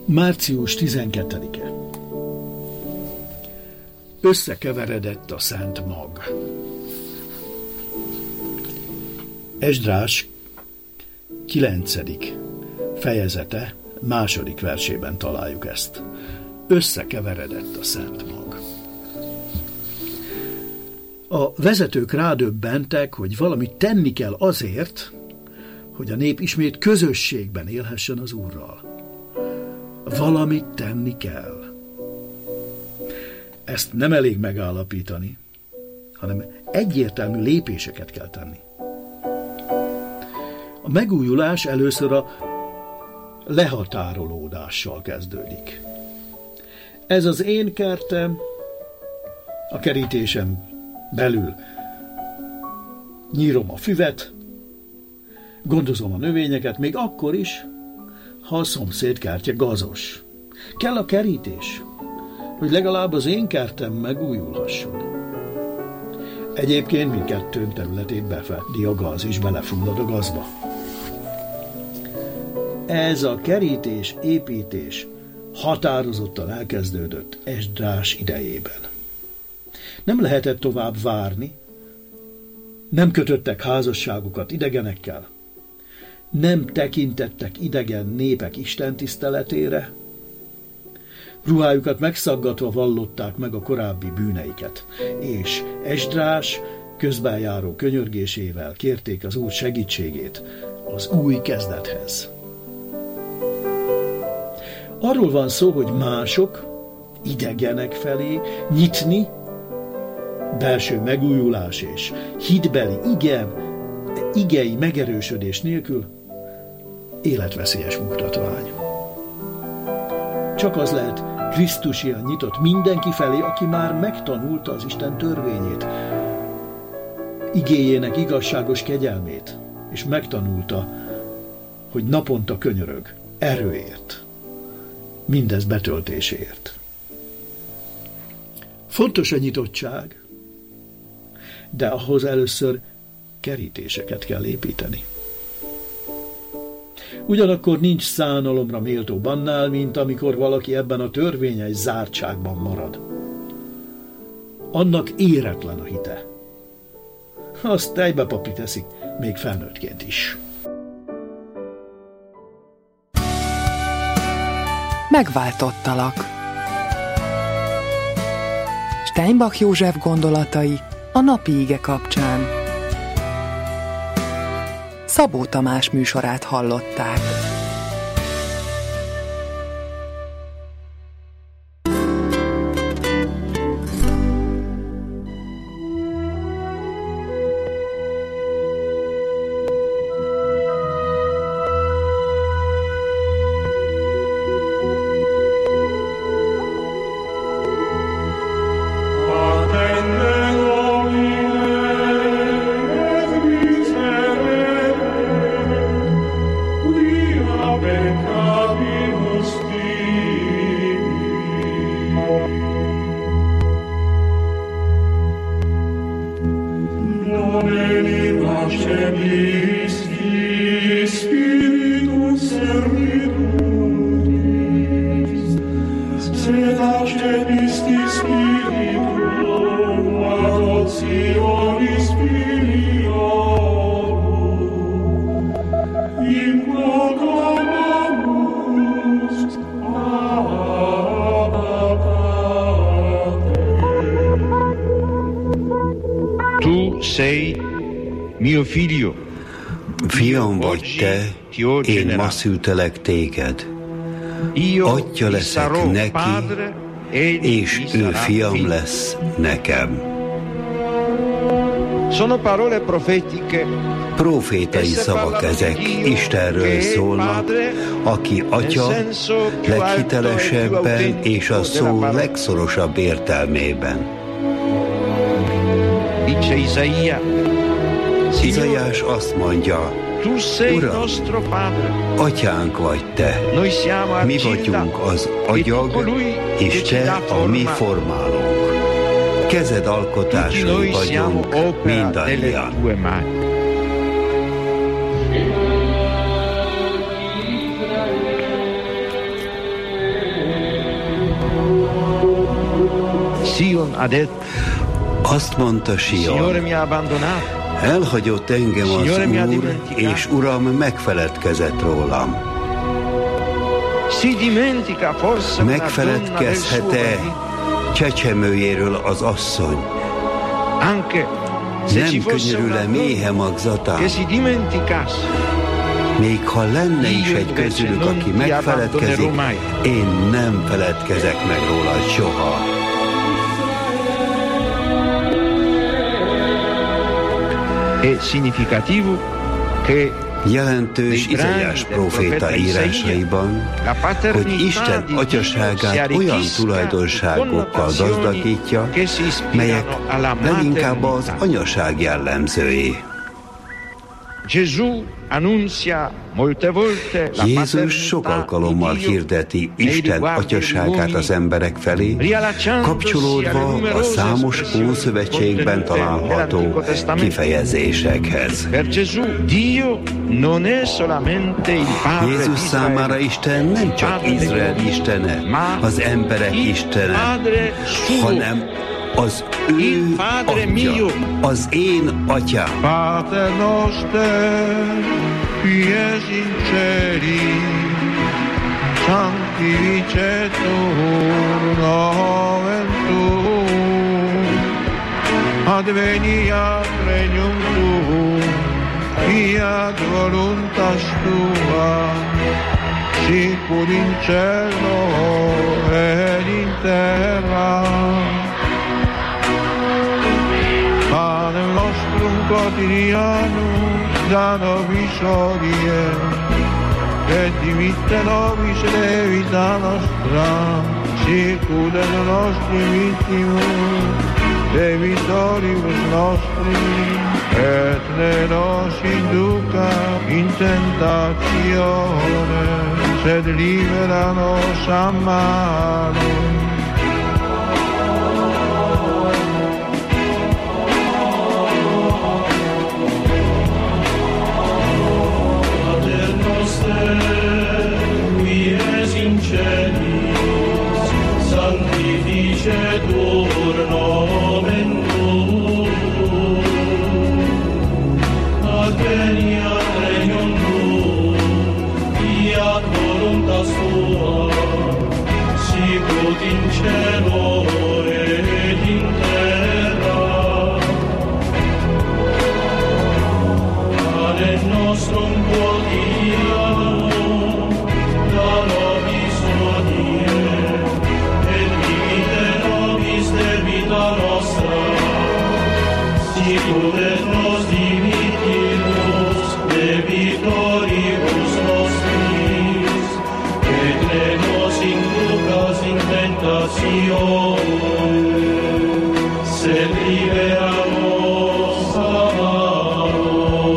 Március 12-e. Összekeveredett a szent mag. Esdrás 9. fejezete második versében találjuk ezt. Összekeveredett a szent mag. A vezetők rádöbbentek, hogy valamit tenni kell azért, hogy a nép ismét közösségben élhessen az Úrral. Valamit tenni kell. Ezt nem elég megállapítani, hanem egyértelmű lépéseket kell tenni. A megújulás először a lehatárolódással kezdődik. Ez az én kertem, a kerítésem belül nyírom a füvet, gondozom a növényeket, még akkor is, ha a szomszéd kertje gazos. Kell a kerítés, hogy legalább az én kertem megújulhasson. Egyébként mindkettőnk területét befedi a gaz, és belefullad a gazba. Ez a kerítés, építés határozottan elkezdődött Esdrás idejében. Nem lehetett tovább várni, nem kötöttek házasságokat idegenekkel, nem tekintettek idegen népek istentiszteletére, ruhájukat megszaggatva vallották meg a korábbi bűneiket, és Esdrás közbenjáró könyörgésével kérték az Úr segítségét az új kezdethez. Arról van szó, hogy mások, idegenek felé nyitni, belső megújulás és hitbeli igei megerősödés nélkül életveszélyes mutatvány. Csak az lehet Krisztusian nyitott mindenki felé, aki már megtanulta az Isten törvényét, igéjének igazságos kegyelmét, és megtanulta, hogy naponta könyörög erőért, mindez betöltéséért. Fontos a nyitottság, de ahhoz először kerítéseket kell építeni. Ugyanakkor nincs szánalomra méltóbb annál, mint amikor valaki ebben a törvényes zártságban marad. Annak éretlen a hite. Azt tejbepapli teszik, még felnőttként is. Megváltottalak. Steinbach József gondolatai a napi ige kapcsán. Szabó Tamás műsorát hallották. Fiam vagy te, én ma szültelek téged. Atya leszek neki, és ő fiam lesz nekem. Profétai szavak ezek, Istenről szólnak, aki atya leghitelesebben és a szó legszorosabb értelmében. Izaiás azt mondja, Uram, atyánk vagy te, mi vagyunk az agyag, és te a mi formálónk. Kezed alkotásai vagyunk mindannyian. Azt mondta Sion, elhagyott engem az Úr, és Uram megfeledkezett rólam. Megfeledkezhet-e csecsemőjéről az asszony? Nem könyörül-e méhe magzatán? Még ha lenne is egy közülük, aki megfeledkezik, én nem feledkezek meg róla soha. Jelentős Izaiás próféta írásaiban, hogy Isten atyaságát olyan tulajdonságokkal gazdagítja, melyek leginkább az anyaság jellemzői. Jézus sok alkalommal hirdeti Isten atyaságát az emberek felé, kapcsolódva a számos Ószövetségben található kifejezésekhez. Jézus számára Isten nem csak Izrael istene, az emberek istene, hanem az ő atya, az én atyám. Pater noster, qui es in celis, sanctificetur nomen tuum, adveniat regnum tuum, fiat voluntas tua, sicut in cielo et in terra. Panem nostrum quotidianum da nobis hodie, et dimitte nobis debita nostra, sicut et nostri vittimus debitoribus nostri, et ne nos induca in tentatione, sed libera nos a malo. Sanctificetur nomen tuum, adveniat regnum tuum, fiat voluntas tua, sicut in cielo et in terra. Panem nostrum quotidianum da nobis hodie, debita nostra, sicut et nos dimittimus debitoribus nostris, et ne nos inducas in tentatione, sed libera nos a malo.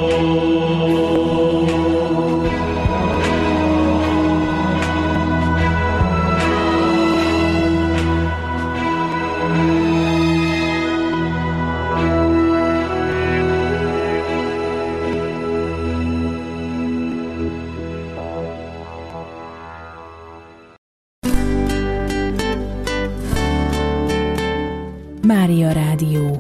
Mária Rádió.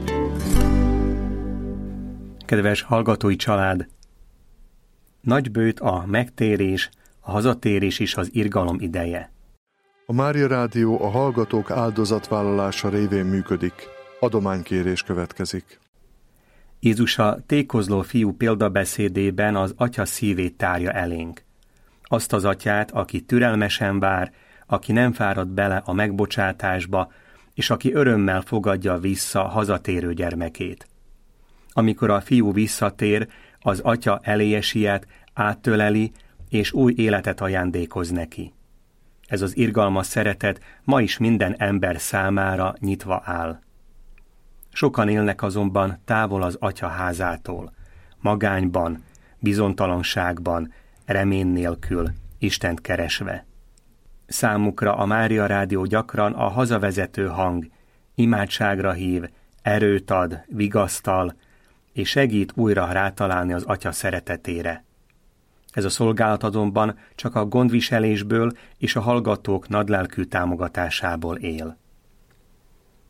Kedves hallgatói család! Nagybőt a megtérés, a hazatérés is az irgalom ideje. A Mária Rádió a hallgatók áldozatvállalása révén működik. Adománykérés következik. Jézus a tékozló fiú példabeszédében az atya szívét tárja elénk. Azt az atyát, aki türelmesen vár, aki nem fárad bele a megbocsátásba, és aki örömmel fogadja vissza hazatérő gyermekét. Amikor a fiú visszatér, az atya eléje siet, áttöleli, és új életet ajándékoz neki. Ez az irgalmas szeretet ma is minden ember számára nyitva áll. Sokan élnek azonban távol az atya házától, magányban, bizonytalanságban, remény nélkül, Istent keresve. Számukra a Mária Rádió gyakran a hazavezető hang, imádságra hív, erőt ad, vigasztal, és segít újra rátalálni az atya szeretetére. Ez a szolgálat azonban csak a gondviselésből és a hallgatók nagylelkű támogatásából él.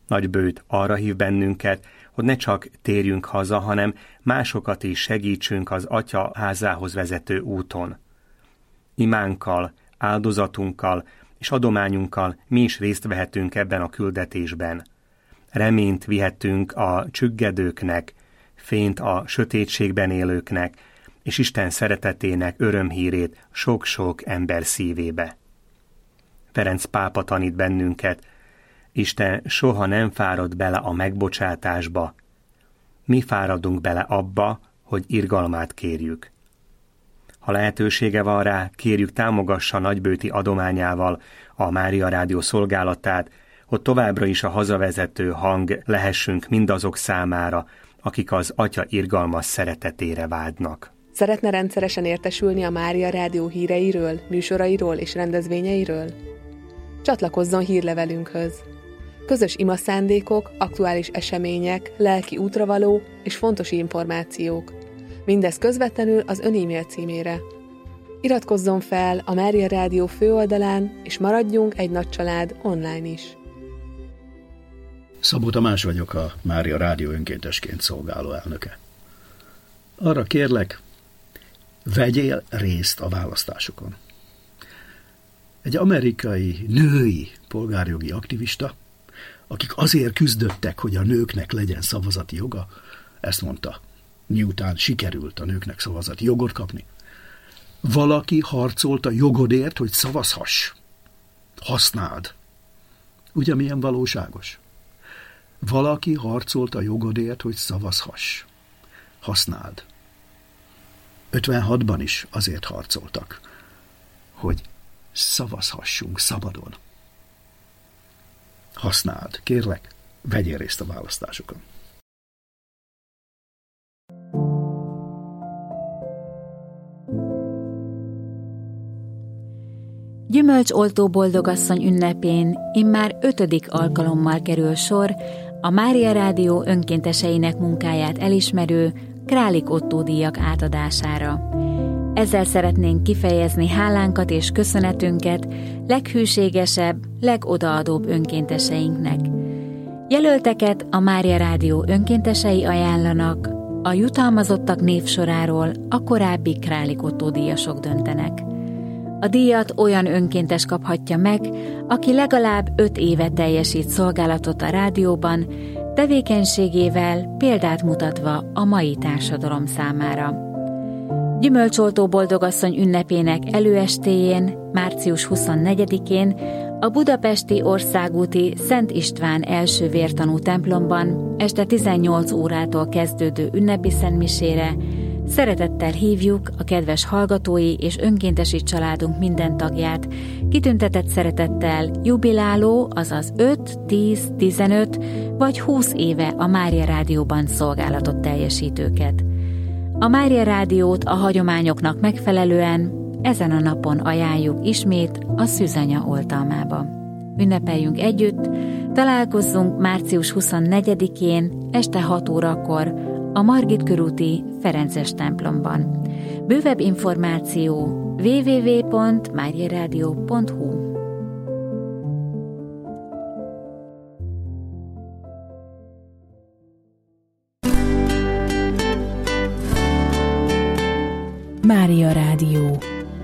Nagybőjt arra hív bennünket, hogy ne csak térjünk haza, hanem másokat is segítsünk az Atya házához vezető úton. Imánkkal, áldozatunkkal és adományunkkal mi is részt vehetünk ebben a küldetésben. Reményt vihetünk a csüggedőknek, fényt a sötétségben élőknek, és Isten szeretetének örömhírét sok-sok ember szívébe. Ferenc pápa tanít bennünket, Isten soha nem fárad bele a megbocsátásba, mi fáradunk bele abba, hogy irgalmát kérjük. Ha lehetősége van rá, kérjük, támogassa nagybőti adományával a Mária Rádió szolgálatát, hogy továbbra is a hazavezető hang lehessünk mindazok számára, akik az Atya irgalmas szeretetére vágynak. Szeretne rendszeresen értesülni a Mária Rádió híreiről, műsorairól és rendezvényeiről? Csatlakozzon hírlevelünkhöz. Közös imaszándékok, aktuális események, lelki útravaló és fontos információk. Mindez közvetlenül az ön e-mail címére. Iratkozzon fel a Mária Rádió főoldalán, és maradjunk egy nagy család online is. Szabó Tamás vagyok, a Mária Rádió önkéntesként szolgáló elnöke. Arra kérlek, vegyél részt a választásokon. Egy amerikai női polgárjogi aktivista, akik azért küzdöttek, hogy a nőknek legyen szavazati joga, ezt mondta, miután sikerült a nőknek szavazati jogot kapni. Valaki harcolt a jogodért, hogy szavazhass. Használd. Ugye milyen valóságos? Valaki harcolt a jogodért, hogy szavazhass. Használd. 56-ban is azért harcoltak, hogy szavazhassunk szabadon. Használd. Kérlek, vegyél részt a választásokon. Gyümölcsoltó boldogasszony ünnepén immár 5. alkalommal kerül sor a Mária Rádió önkénteseinek munkáját elismerő Králik Ottó díjak átadására. Ezzel szeretnénk kifejezni hálánkat és köszönetünket leghűségesebb, legodaadóbb önkénteseinknek. Jelölteket a Mária Rádió önkéntesei ajánlanak, a jutalmazottak névsoráról a korábbi Králik Ottó díjasok döntenek. A díjat olyan önkéntes kaphatja meg, aki legalább 5 éve teljesít szolgálatot a rádióban, tevékenységével példát mutatva a mai társadalom számára. Gyümölcsoltó boldogasszony ünnepének előestéjén, március 24-én a budapesti országúti Szent István első vértanú templomban este 18 órától kezdődő ünnepi szentmisére szeretettel hívjuk a kedves hallgatói és önkéntesi családunk minden tagját, kitüntetett szeretettel jubiláló, azaz 5, 10, 15 vagy 20 éve a Mária Rádióban szolgálatot teljesítőket. A Mária Rádiót a hagyományoknak megfelelően ezen a napon ajánljuk ismét a Szűzanya oltalmába. Ünnepeljünk együtt, találkozzunk március 24-én este 6 órakor a Margit körúti Ferences templomban. Bővebb információ www.mariaradio.hu. Mária Rádió.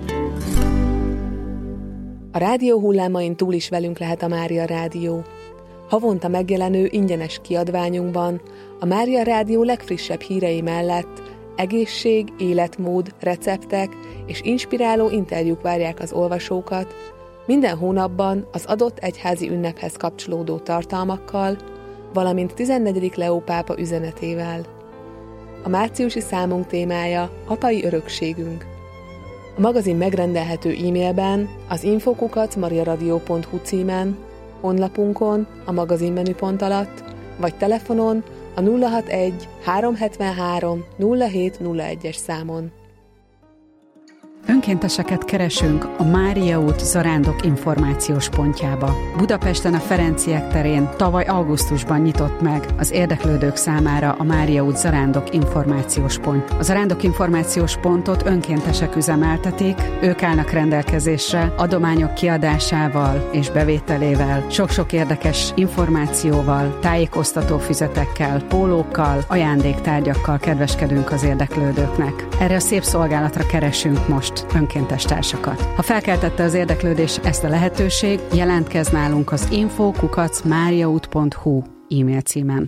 A rádió hullámain túl is velünk lehet a Mária Rádió. Havonta megjelenő ingyenes kiadványunkban a Mária Rádió legfrissebb hírei mellett egészség, életmód, receptek és inspiráló interjúk várják az olvasókat, minden hónapban az adott egyházi ünnephez kapcsolódó tartalmakkal, valamint 14. Leó pápa üzenetével. A márciusi számunk témája apai örökségünk. A magazin megrendelhető e-mailben, az info@mariaradio.hu címen, honlapunkon, a magazin menüpont alatt, vagy telefonon a 061 373 0701-es számon. Önkénteseket keresünk a Mária út Zarándok információs pontjába. Budapesten a Ferenciek terén tavaly augusztusban nyitott meg az érdeklődők számára a Mária út Zarándok információs pont. A Zarándok információs pontot önkéntesek üzemeltetik, ők állnak rendelkezésre adományok kiadásával és bevételével, sok-sok érdekes információval, tájékoztató füzetekkel, pólókkal, ajándéktárgyakkal kedveskedünk az érdeklődőknek. Erre a szép szolgálatra keresünk most önkéntes társakat. Ha felkeltette az érdeklődés ezt a lehetőség, jelentkezz nálunk az info@mariaút.hu e-mail címen.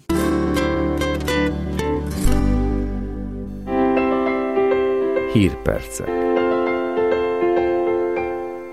Hírpercek.